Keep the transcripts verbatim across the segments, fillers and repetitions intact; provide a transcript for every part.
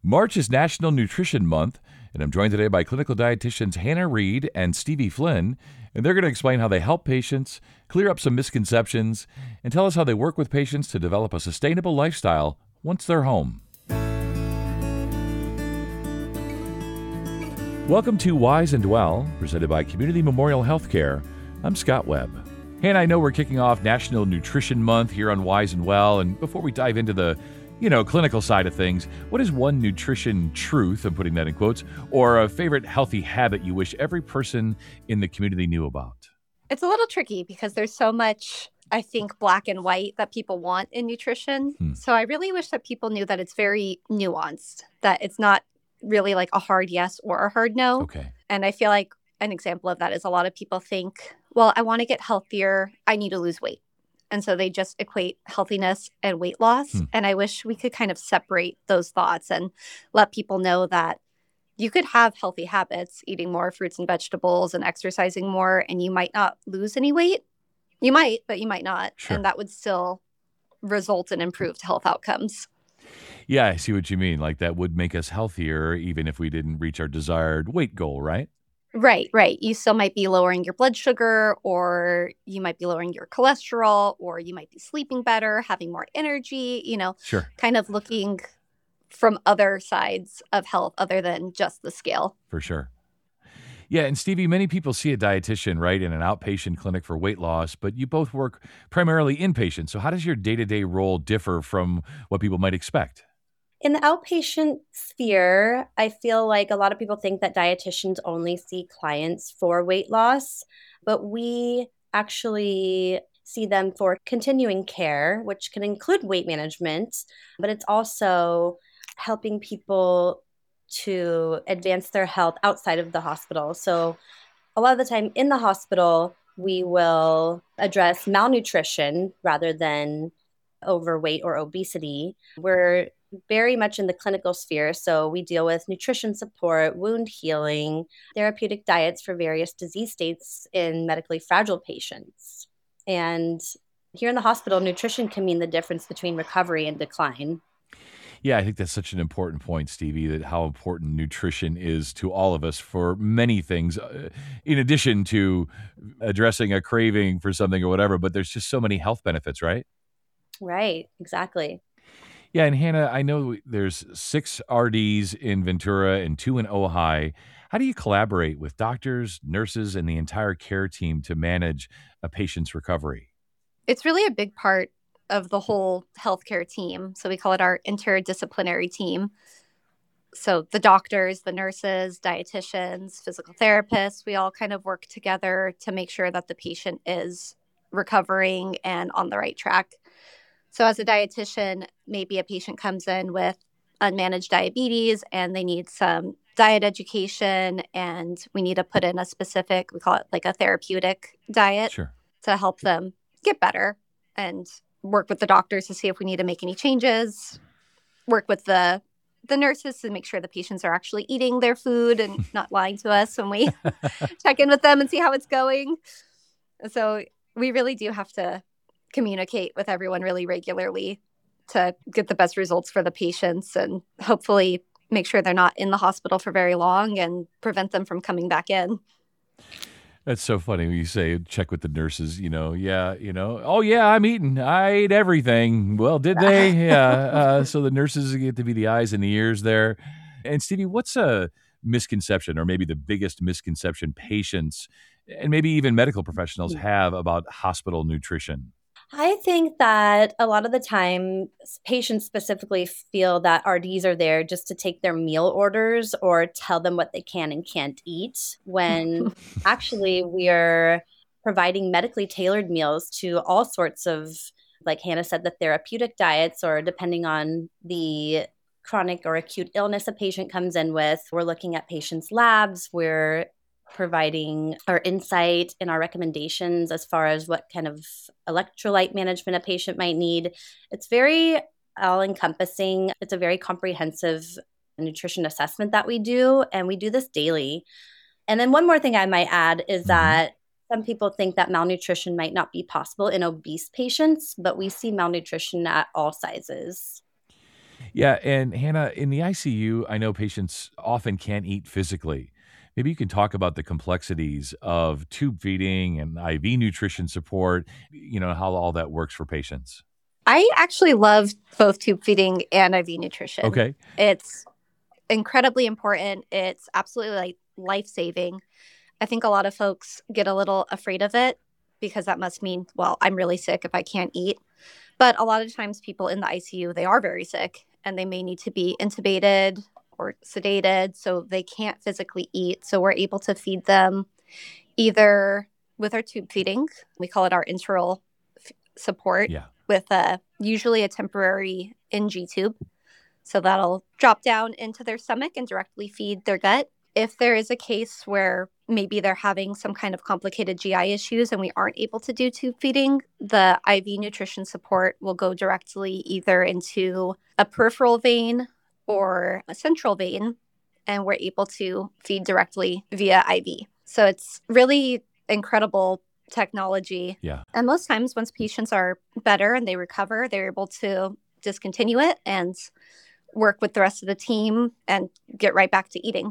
March is National Nutrition Month, and I'm joined today by clinical dietitians Hannah Reed and Stevie Flynn, and they're going to explain how they help patients, clear up some misconceptions, and tell us how they work with patients to develop a sustainable lifestyle once they're home. Welcome to Wise and Well, presented by Community Memorial Healthcare. I'm Scott Webb. Hannah, I know we're kicking off National Nutrition Month here on Wise and Well, and before we dive into the you know, clinical side of things, what is one nutrition truth, I'm putting that in quotes, or a favorite healthy habit you wish every person in the community knew about? It's a little tricky because there's so much, I think, black and white that people want in nutrition. Hmm. So I really wish that people knew that it's very nuanced, that it's not really like a hard yes or a hard no. Okay. And I feel like an example of that is a lot of people think, well, I want to get healthier, I need to lose weight. And so they just equate healthiness and weight loss. Hmm. And I wish we could kind of separate those thoughts and let people know that you could have healthy habits, eating more fruits and vegetables and exercising more, and you might not lose any weight. You might, but you might not. Sure. And that would still result in improved health outcomes. Yeah, I see what you mean. Like that would make us healthier even if we didn't reach our desired weight goal, right? Right, right. You still might be lowering your blood sugar, or you might be lowering your cholesterol, or you might be sleeping better, having more energy, you know, sure. kind of looking from other sides of health other than just the scale. For sure. Yeah, and Stevie, many people see a dietitian, right, in an outpatient clinic for weight loss, but you both work primarily inpatient. So how does your day-to-day role differ from what people might expect? In the outpatient sphere, I feel like a lot of people think that dietitians only see clients for weight loss, but we actually see them for continuing care, which can include weight management, but it's also helping people to advance their health outside of the hospital. So a lot of the time in the hospital, we will address malnutrition rather than overweight or obesity. We're very much in the clinical sphere. So we deal with nutrition support, wound healing, therapeutic diets for various disease states in medically fragile patients. And here in the hospital, nutrition can mean the difference between recovery and decline. Yeah, I think that's such an important point, Stevie, that how important nutrition is to all of us for many things, uh, in addition to addressing a craving for something or whatever. But there's just so many health benefits, right? Right, exactly. Yeah, and Hannah, I know there's six R Ds in Ventura and two in Ojai. How do you collaborate with doctors, nurses, and the entire care team to manage a patient's recovery? It's really a big part of the whole healthcare team. So we call it our interdisciplinary team. So the doctors, the nurses, dietitians, physical therapists, we all kind of work together to make sure that the patient is recovering and on the right track. So as a dietitian, maybe a patient comes in with unmanaged diabetes and they need some diet education, and we need to put in a specific, we call it like a therapeutic diet sure. to help them get better, and work with the doctors to see if we need to make any changes, work with the the nurses to make sure the patients are actually eating their food and not lying to us when we check in with them and see how it's going. So we really do have to communicate with everyone really regularly to get the best results for the patients and hopefully make sure they're not in the hospital for very long and prevent them from coming back in. That's so funny when you say check with the nurses, you know, yeah, you know, oh yeah, I'm eating, I ate everything. Well, did they? Yeah. Uh, so the nurses get to be the eyes and the ears there. And Stevie, what's a misconception or maybe the biggest misconception patients and maybe even medical professionals have about hospital nutrition? I think that a lot of the time, patients specifically feel that R Ds are there just to take their meal orders or tell them what they can and can't eat, when actually we are providing medically tailored meals to all sorts of, like Hannah said, the therapeutic diets, or depending on the chronic or acute illness a patient comes in with. We're looking at patients' labs. We're providing our insight and our recommendations as far as what kind of electrolyte management a patient might need. It's very all-encompassing. It's a very comprehensive nutrition assessment that we do, and we do this daily. And then one more thing I might add is mm-hmm. that some people think that malnutrition might not be possible in obese patients, but we see malnutrition at all sizes. Yeah, and Hannah, in the I C U, I know patients often can't eat physically. Maybe you can talk about the complexities of tube feeding and I V nutrition support, you know, how all that works for patients. I actually love both tube feeding and I V nutrition. Okay. It's incredibly important. It's absolutely like life saving. I think a lot of folks get a little afraid of it because that must mean, well, I'm really sick if I can't eat. But a lot of times, people in the I C U, they are very sick and they may need to be intubated or sedated. So they can't physically eat. So we're able to feed them either with our tube feeding, we call it our enteral f- support, Yeah. with a, usually a temporary N G tube. So that'll drop down into their stomach and directly feed their gut. If there is a case where maybe they're having some kind of complicated G I issues and we aren't able to do tube feeding, the I V nutrition support will go directly either into a peripheral vein or a central vein, and we're able to feed directly via I V. So it's really incredible technology. Yeah. And most times, once patients are better and they recover, they're able to discontinue it and work with the rest of the team and get right back to eating.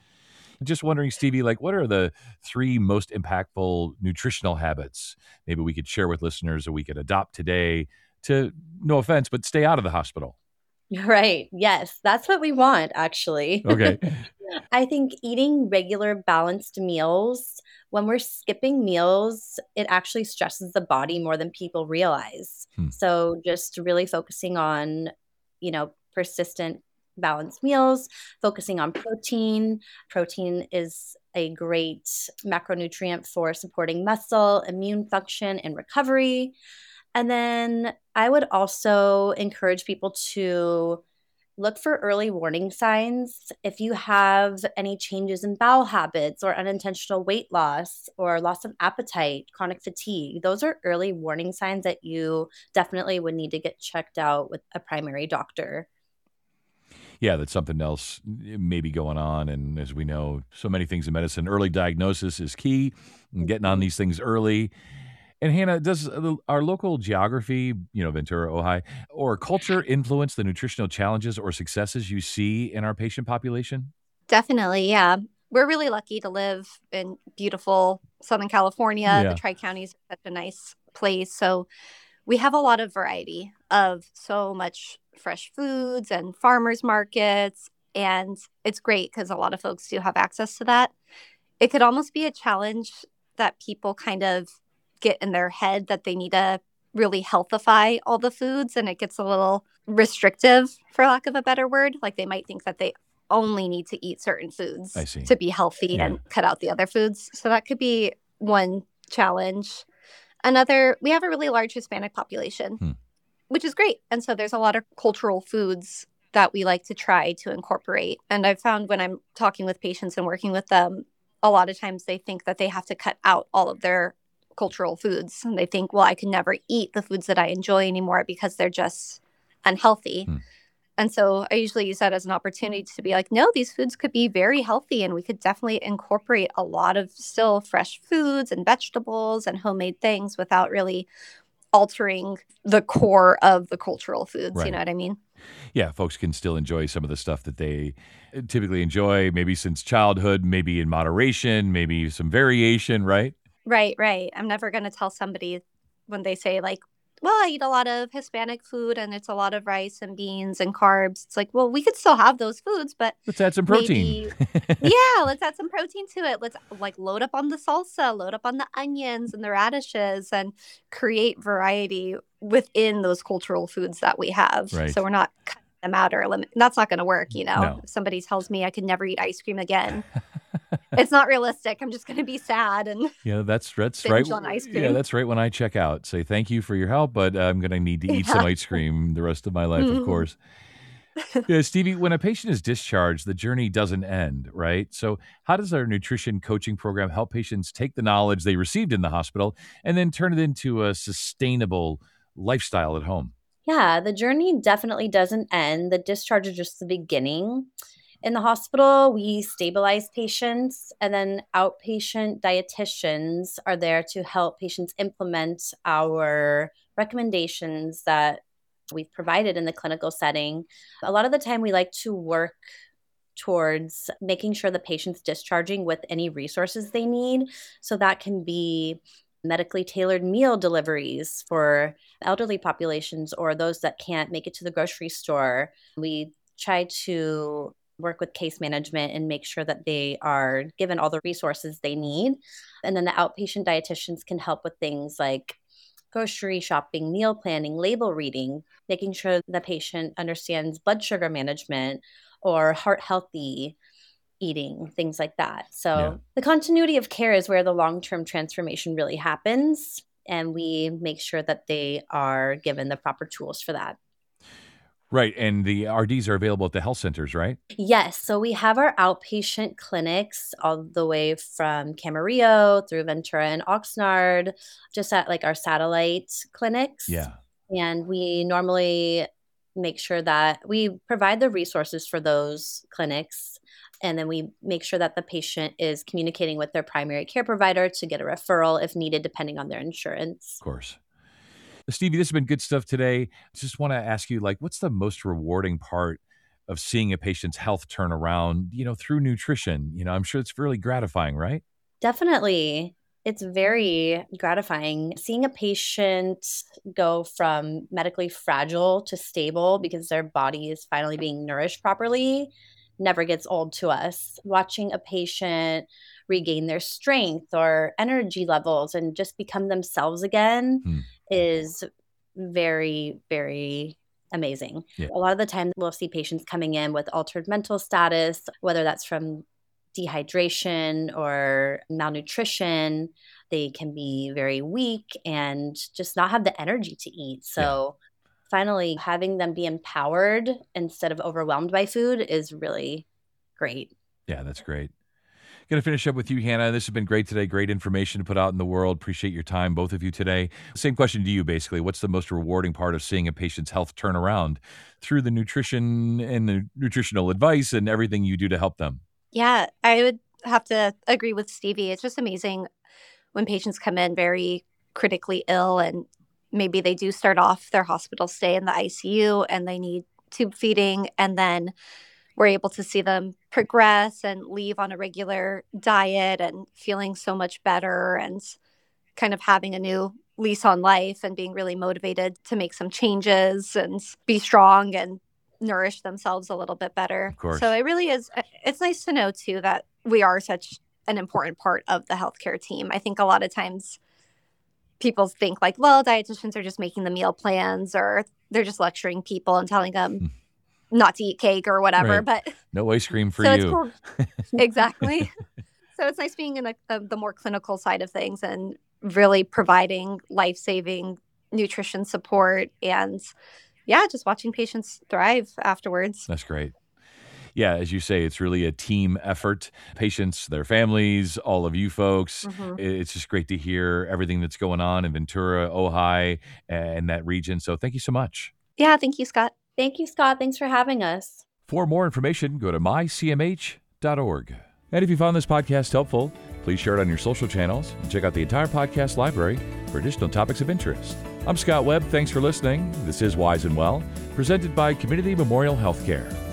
Just wondering, Stevie, like what are the three most impactful nutritional habits maybe we could share with listeners or we could adopt today to, no offense, but stay out of the hospital? Right. Yes, that's what we want, actually. Okay. I think eating regular balanced meals, when we're skipping meals, it actually stresses the body more than people realize. Hmm. So just really focusing on, you know, persistent balanced meals, focusing on protein. Protein is a great macronutrient for supporting muscle, immune function, and recovery. And then I would also encourage people to look for early warning signs. If you have any changes in bowel habits or unintentional weight loss or loss of appetite, chronic fatigue, those are early warning signs that you definitely would need to get checked out with a primary doctor. Yeah, that's something else maybe going on. And as we know, so many things in medicine, early diagnosis is key and getting on these things early. And Hannah, does our local geography, you know, Ventura, Ojai, or culture influence the nutritional challenges or successes you see in our patient population? Definitely, yeah. We're really lucky to live in beautiful Southern California. The Yeah. Tri Counties are such a nice place. So we have a lot of variety of so much fresh foods and farmers markets. And it's great because a lot of folks do have access to that. It could almost be a challenge that people kind of get in their head that they need to really healthify all the foods, and it gets a little restrictive, for lack of a better word. Like they might think that they only need to eat certain I foods see. to be healthy Yeah. and cut out the other foods. So that could be one challenge. Another, we have a really large Hispanic population, Hmm. which is great. And so there's a lot of cultural foods that we like to try to incorporate. And I've found when I'm talking with patients and working with them, a lot of times they think that they have to cut out all of their cultural foods. And they think, well, I can never eat the foods that I enjoy anymore because they're just unhealthy. Hmm. And so I usually use that as an opportunity to be like, no, these foods could be very healthy and we could definitely incorporate a lot of still fresh foods and vegetables and homemade things without really altering the core of the cultural foods. Right. You know what I mean? Yeah, folks can still enjoy some of the stuff that they typically enjoy, maybe since childhood, maybe in moderation, maybe some variation, right? Right, right. I'm never going to tell somebody when they say, like, well, I eat a lot of Hispanic food and it's a lot of rice and beans and carbs. It's like, well, we could still have those foods, but Let's add some protein. maybe, yeah, let's add some protein to it. Let's like load up on the salsa, load up on the onions and the radishes, and create variety within those cultural foods that we have. Right. So we're not cutting them out or limit. That's not going to work, you know? No. If somebody tells me I could never eat ice cream again, it's not realistic. I'm just going to be sad and Yeah, that's that's right. binge on ice Yeah, cream. that's right. When I check out, say thank you for your help, but I'm going to need to eat some Yeah. ice cream the rest of my life, of Mhm. course. Yeah, Stevie, when a patient is discharged, the journey doesn't end, right? So, how does our nutrition coaching program help patients take the knowledge they received in the hospital and then turn it into a sustainable lifestyle at home? Yeah, the journey definitely doesn't end. The discharge is just the beginning. In the hospital, we stabilize patients, and then outpatient dietitians are there to help patients implement our recommendations that we've provided in the clinical setting. A lot of the time we like to work towards making sure the patient's discharging with any resources they need. So that can be medically tailored meal deliveries for elderly populations or those that can't make it to the grocery store. We try to work with case management and make sure that they are given all the resources they need. And then the outpatient dietitians can help with things like grocery shopping, meal planning, label reading, making sure the patient understands blood sugar management or heart healthy eating, things like that. So Yeah. the continuity of care is where the long-term transformation really happens. And we make sure that they are given the proper tools for that. Right. And the R Ds are available at the health centers, right? Yes. So we have our outpatient clinics all the way from Camarillo through Ventura and Oxnard, just at like our satellite clinics. Yeah. And we normally make sure that we provide the resources for those clinics. And then we make sure that the patient is communicating with their primary care provider to get a referral if needed, depending on their insurance. Of course. Stevie, this has been good stuff today. Just want to ask you, like, what's the most rewarding part of seeing a patient's health turn around, you know, through nutrition? You know, I'm sure it's really gratifying, right? Definitely. It's very gratifying seeing a patient go from medically fragile to stable because their body is finally being nourished properly. Never gets old to us. Watching a patient regain their strength or energy levels and just become themselves again Hmm. is very, very amazing. Yeah. A lot of the time we'll see patients coming in with altered mental status, whether that's from dehydration or malnutrition. They can be very weak and just not have the energy to eat. So finally having them be empowered instead of overwhelmed by food is really great. Yeah, that's great. Going to finish up with you, Hannah. This has been great today. Great information to put out in the world. Appreciate your time, both of you today. Same question to you, basically. What's the most rewarding part of seeing a patient's health turn around through the nutrition and the nutritional advice and everything you do to help them? Yeah, I would have to agree with Stevie. It's just amazing when patients come in very critically ill and maybe they do start off their hospital stay in the I C U and they need tube feeding, and then we're able to see them progress and leave on a regular diet and feeling so much better and kind of having a new lease on life and being really motivated to make some changes and be strong and nourish themselves a little bit better. Of course. So it really is, it's nice to know too that we are such an important part of the healthcare team. I think a lot of times people think like, well, dietitians are just making the meal plans or they're just lecturing people and telling them Mm. not to eat cake or whatever. Right. But No ice cream for so you. it's cool. Exactly. So it's nice being in a, a, the more clinical side of things and really providing life-saving nutrition support and yeah, just watching patients thrive afterwards. That's great. Yeah, as you say, it's really a team effort. Patients, their families, all of you folks. Mhm. It's just great to hear everything that's going on in Ventura, Ojai, and that region. So thank you so much. Yeah, thank you, Scott. Thank you, Scott. Thanks for having us. For more information, go to my c m h dot org. And if you found this podcast helpful, please share it on your social channels and check out the entire podcast library for additional topics of interest. I'm Scott Webb. Thanks for listening. This is Wise and Well, presented by Community Memorial Healthcare.